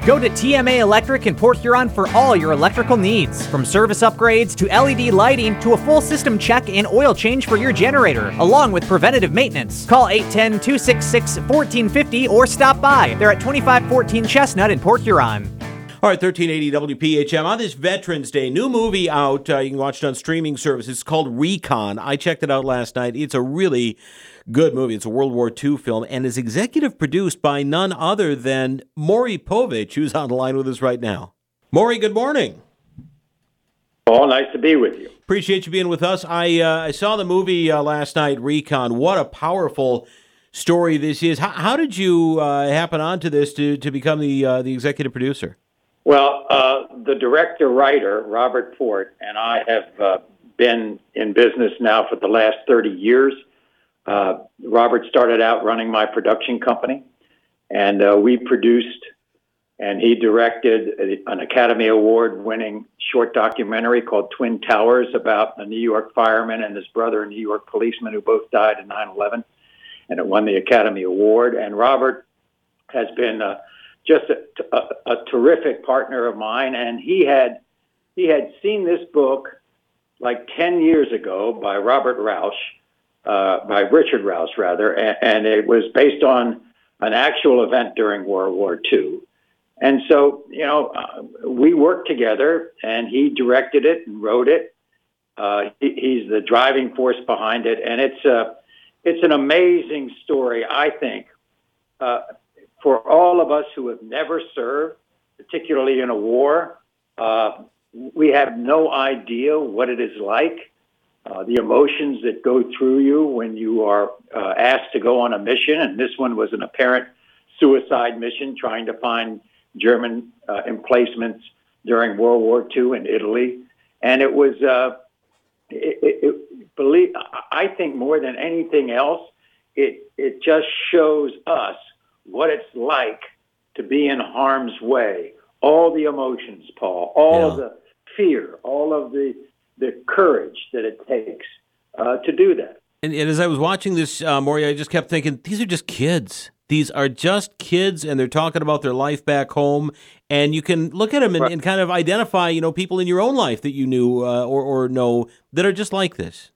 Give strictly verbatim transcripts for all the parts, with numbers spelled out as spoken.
Go to T M A Electric in Port Huron for all your electrical needs. From service upgrades to L E D lighting to a full system check and oil change for your generator, along with preventative maintenance. Call eight one zero, two six six, one four five zero or stop by. They're at twenty-five fourteen Chestnut in Port Huron. All right, thirteen eighty W P H M. On this Veterans Day, new movie out. Uh, you can watch it on streaming services. It's called Recon. I checked it out last night. It's a really good movie. It's a World War Two film and is executive produced by none other than Maury Povich, who's on the line with us right now. Maury, good morning. Paul, nice to be with you. Appreciate you being with us. I uh, I saw the movie uh, last night, Recon. What a powerful story this is. How, how did you uh, happen onto this to, to become the uh, the executive producer? Well, uh, the director-writer, Robert Fort, and I have uh, been in business now for the last thirty years. Uh, Robert started out running my production company, and uh, we produced, and he directed a, an Academy Award-winning short documentary called Twin Towers about a New York fireman and his brother, a New York policeman who both died in nine eleven, and it won the Academy Award. And Robert has been uh, just a, a, a terrific partner of mine, and he had he had seen this book like ten years ago by Robert Rausch, uh, by Richard Rausch rather, and, and it was based on an actual event during World War Two. And so, you know, uh, we worked together, and he directed it and wrote it. Uh, he, he's the driving force behind it, and it's a it's an amazing story, I think. Uh, For all of us who have never served, particularly in a war, uh, we have no idea what it is like, uh, the emotions that go through you when you are uh, asked to go on a mission. And this one was an apparent suicide mission, trying to find German uh, emplacements during World War Two in Italy. And it was, uh, it, it, it, believe, I think more than anything else, it it just shows us what it's like to be in harm's way. All the emotions, Paul, all Yeah. of the fear, all of the the courage that it takes uh, to do that. And, and as I was watching this, uh, Maury, I just kept thinking, these are just kids. These are just kids, and they're talking about their life back home. And you can look at them and, Right. and kind of identify, you know, people in your own life that you knew uh, or, or know that are just like this.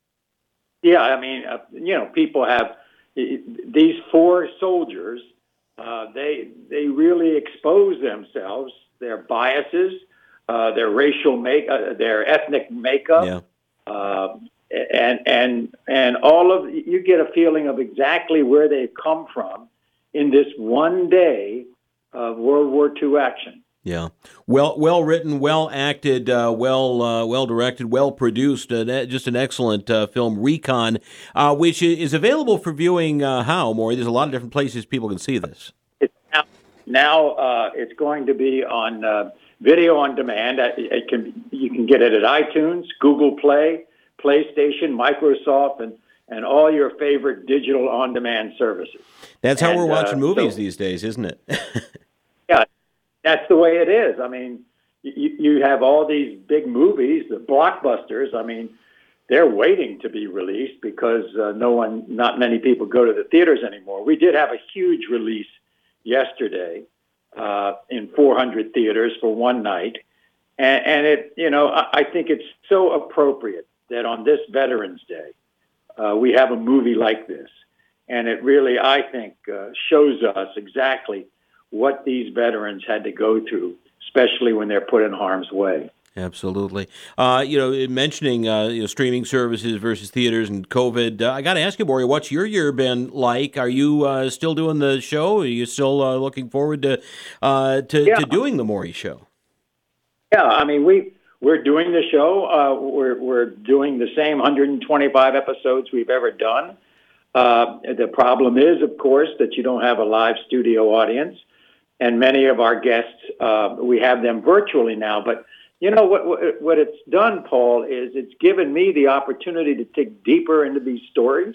Yeah, I mean, uh, you know, people have these four soldiers. Uh, they they really expose themselves, their biases, uh, their racial make, uh, their ethnic makeup, Yeah. uh, and and and all of you get a feeling of exactly where they've come from in this one day of World War Two action. Yeah, well, well written, well acted, uh, well, uh, well directed, well produced. Uh, just an excellent uh, film, Recon, uh, which is available for viewing. Uh, how, Maury? There's a lot of different places people can see this. It's now, now uh, it's going to be on uh, video on demand. It, it can you can get it at iTunes, Google Play, PlayStation, Microsoft, and and all your favorite digital on demand services. That's how and, we're watching uh, movies so, these days, isn't it? Yeah. That's the way it is. I mean, you, you have all these big movies, the blockbusters. I mean, they're waiting to be released because uh, no one, not many people go to the theaters anymore. We did have a huge release yesterday uh, in four hundred theaters for one night. And, and it, you know, I, I think it's so appropriate that on this Veterans Day, uh, we have a movie like this. And it really, I think, uh, shows us exactly what these veterans had to go through, especially when they're put in harm's way. Absolutely. Uh, you know, mentioning uh, you know, streaming services versus theaters and COVID, uh, I got to ask you, Maury, what's your year been like? Are you uh, still doing the show? Are you still uh, looking forward to, uh, to Yeah. to doing the Maury Show? Yeah, I mean, we we're doing the show. Uh, we're we're doing the same one hundred twenty-five episodes we've ever done. Uh, the problem is, of course, that you don't have a live studio audience. And many of our guests, uh, we have them virtually now. But, you know, what, what what it's done, Paul, is it's given me the opportunity to dig deeper into these stories.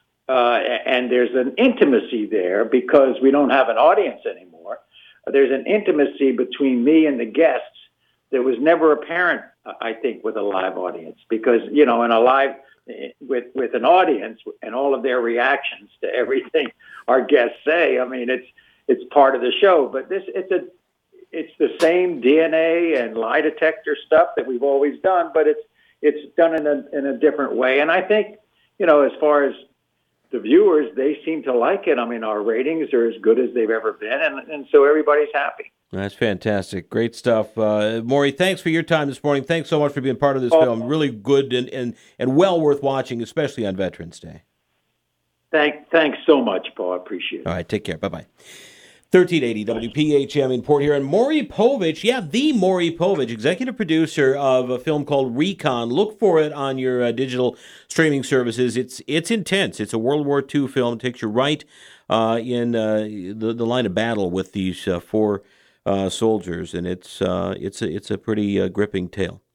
Uh, and there's an intimacy there because we don't have an audience anymore. There's an intimacy between me and the guests that was never apparent, I think, with a live audience. Because, you know, in a live, with, with an audience and all of their reactions to everything our guests say, I mean, it's, It's part of the show, but this it's a it's the same D N A and lie detector stuff that we've always done, but it's it's done in a in a different way. And I think, you know, as far as the viewers, they seem to like it. I mean, our ratings are as good as they've ever been, and, and so everybody's happy. That's fantastic. Great stuff. Uh, Maury, thanks for your time this morning. Thanks so much for being part of this oh, film. Really good and, and, and well worth watching, especially on Veterans Day. Thank, thanks so much, Paul. I appreciate it. All right, take care. Bye-bye. thirteen eighty W P H M in Port Huron. Maury Povich, yeah, the Maury Povich, executive producer of a film called Recon. Look for it on your uh, digital streaming services. It's it's intense. It's a World War Two film. It takes you right uh, in uh, the the line of battle with these uh, four uh, soldiers, and it's uh, it's a, it's a pretty uh, gripping tale.